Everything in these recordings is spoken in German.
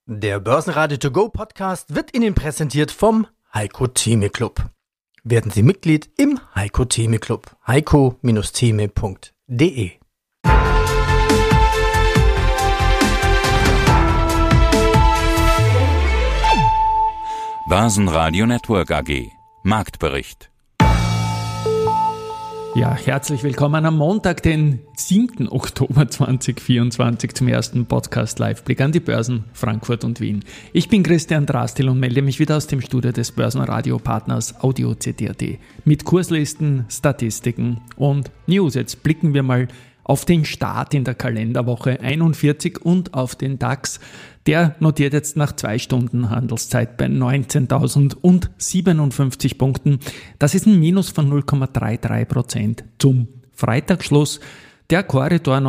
Der Börsenradio To Go Podcast wird Ihnen präsentiert vom Heiko Theme Club. Werden Sie Mitglied im Heiko Theme Club. heiko-theme.de. Börsenradio Network AG. Marktbericht. Ja, herzlich willkommen am Montag, den 7. Oktober 2024 zum ersten Podcast-Live-Blick an die Börsen Frankfurt und Wien. Ich bin Christian Drastil und melde mich wieder aus dem Studio des Börsenradio-Partners Audio CD.at mit Kurslisten, Statistiken und News. Jetzt blicken wir mal auf den Start in der Kalenderwoche 41 und auf den DAX. Der notiert jetzt nach 2 Stunden Handelszeit bei 19.057 Punkten. Das ist ein Minus von 0,33% zum Freitagsschluss. Der Korridor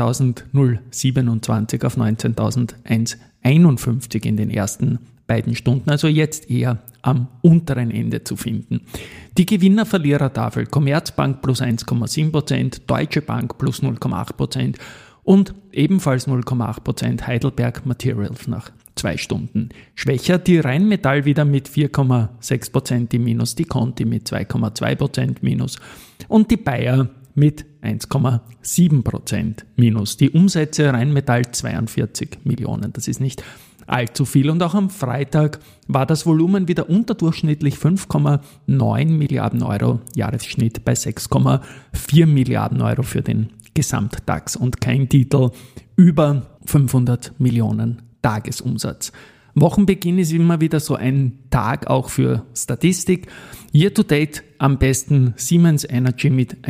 19.027 auf 19.151 in den ersten beiden Stunden, also jetzt eher am unteren Ende zu finden. Die Gewinner-Verlierer-Tafel: Commerzbank plus 1,7%, Deutsche Bank plus 0,8% und ebenfalls 0,8% Heidelberg Materials nach 2 Stunden. Schwächer die Rheinmetall wieder mit 4,6% im Minus, die Conti mit 2,2% Minus und die Bayer mit 1,7% Minus. Die Umsätze Rheinmetall 42 Millionen, das ist nicht allzu viel. Und auch am Freitag war das Volumen wieder unterdurchschnittlich 5,9 Milliarden Euro, Jahresschnitt bei 6,4 Milliarden Euro für den Gesamt-DAX und kein Titel über 500 Millionen Tagesumsatz. Wochenbeginn ist immer wieder so ein Tag auch für Statistik. Year to date am besten Siemens Energy mit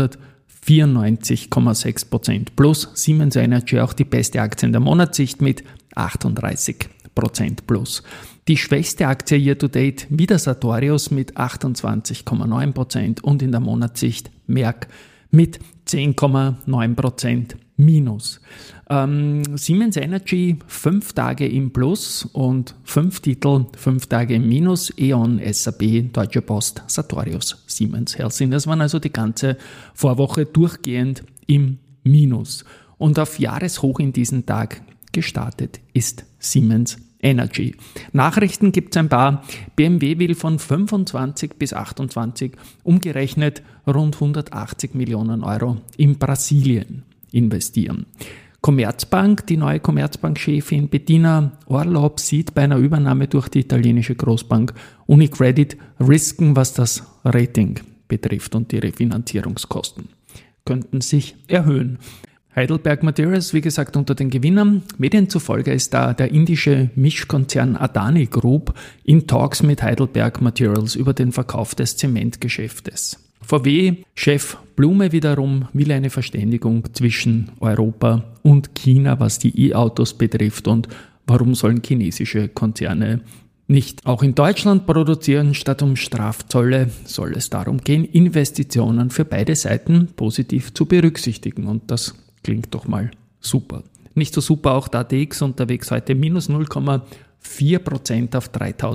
194,6% plus. Siemens Energy auch die beste Aktie in der Monatssicht mit 38% plus. Die schwächste Aktie Year to date wieder Sartorius mit 28,9% und in der Monatssicht Merck mit 10,9% minus. Siemens Energy 5 Tage im Plus und 5 Titel 5 Tage im Minus. E.ON, SAP, Deutsche Post, Sartorius, Siemens Healthineers. Das waren also die ganze Vorwoche durchgehend im Minus. Und auf Jahreshoch in diesen Tag gestartet ist Siemens Energy. Nachrichten gibt es ein paar. BMW will von 25 bis 28 umgerechnet rund 180 Millionen Euro in Brasilien investieren. Commerzbank, die neue Commerzbank-Chefin Bettina Orlopp sieht bei einer Übernahme durch die italienische Großbank UniCredit Risiken, was das Rating betrifft, und die Refinanzierungskosten könnten sich erhöhen. Heidelberg Materials, wie gesagt, unter den Gewinnern. Medien zufolge ist da der indische Mischkonzern Adani Group in Talks mit Heidelberg Materials über den Verkauf des Zementgeschäftes. VW-Chef Blume wiederum will eine Verständigung zwischen Europa und China, was die E-Autos betrifft, und warum sollen chinesische Konzerne nicht auch in Deutschland produzieren. Statt um Strafzölle soll es darum gehen, Investitionen für beide Seiten positiv zu berücksichtigen, und das klingt doch mal super. Nicht so super auch der ATX unterwegs, heute minus 0,4% auf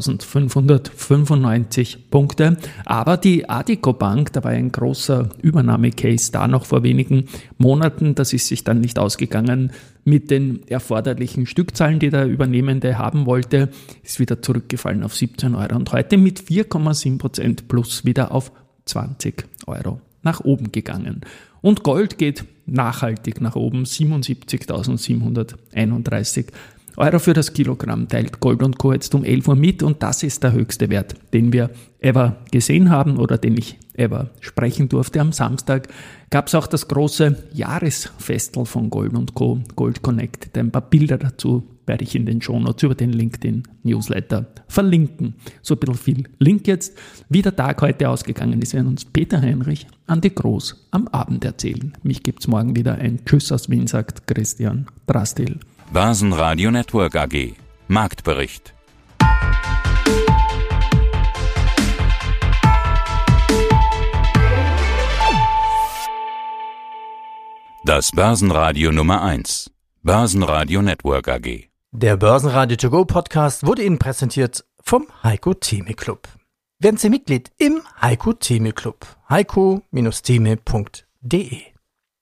3.595 Punkte. Aber die Addiko Bank, da war ein großer Übernahmecase da noch vor wenigen Monaten, das ist sich dann nicht ausgegangen mit den erforderlichen Stückzahlen, die der Übernehmende haben wollte, ist wieder zurückgefallen auf 17 Euro und heute mit 4,7% plus wieder auf 20 Euro nach oben gegangen. Und Gold geht nachhaltig nach oben, 77.731 Euro für das Kilogramm, teilt Gold & Co. jetzt um 11 Uhr mit, und das ist der höchste Wert, den wir ever gesehen haben oder den ich ever sprechen durfte. Am Samstag gab es auch das große Jahresfestel von Gold & Co. Gold Connected. Ein paar Bilder dazu werde ich in den Shownotes über den LinkedIn-Newsletter verlinken. So ein bisschen viel Link jetzt. Wie der Tag heute ausgegangen ist, werden uns Peter Heinrich, Andi Groß am Abend erzählen. Mich gibt's morgen wieder. Ein Tschüss aus Wien, sagt Christian Drastil. Börsenradio Network AG. Marktbericht. Das Börsenradio Nummer 1. Börsenradio Network AG. Der Börsenradio To Go Podcast wurde Ihnen präsentiert vom Heiko Theme Club. Werden Sie Mitglied im Heiko Theme Club. heiko-theme.de